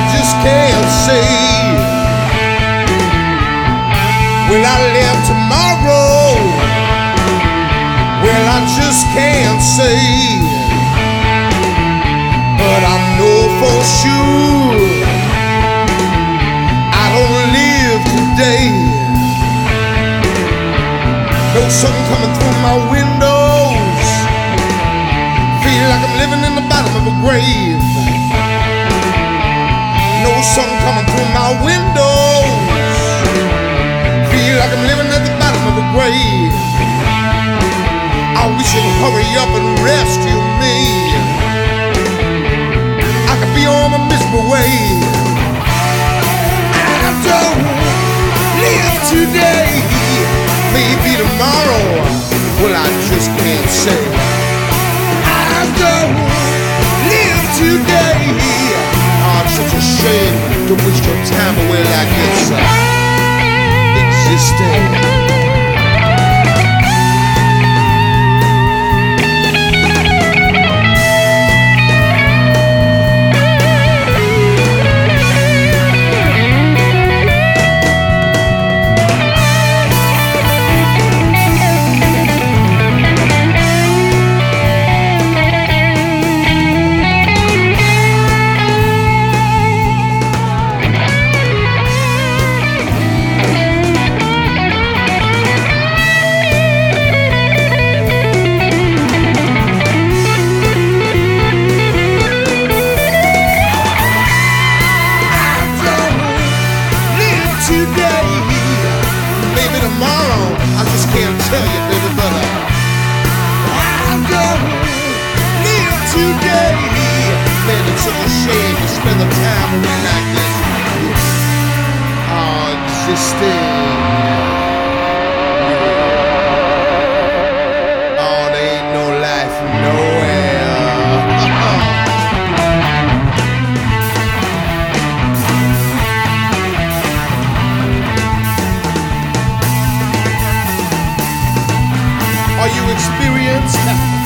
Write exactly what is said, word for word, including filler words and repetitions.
just can't say. Will I live tomorrow? Well, I just can't say. But I know for sure I don't live today. No sun coming through my windows. Feel like I'm living in the bottom of a grave. No sun coming through my windows. Feel like I'm living at the bottom of a grave. I wish you'd hurry up and rescue me. I could be on my miserable way. I don't live today. Maybe tomorrow. Well, I just can't say. I don't live today. Oh, it's such a shame to waste your time away like it's uh, existing. I just can't tell you, baby, but I don't live today. Man, it's such a shame to spend the time away like this. Oh, existing. Oh, there ain't no life nowhere. Are you experienced?